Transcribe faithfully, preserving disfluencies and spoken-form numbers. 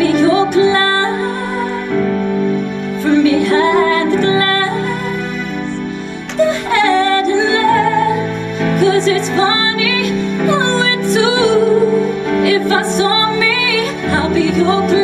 be your cloud from behind the glass, the head and laugh, 'cause it's funny how we're two. If I saw me, I'll be your cloud.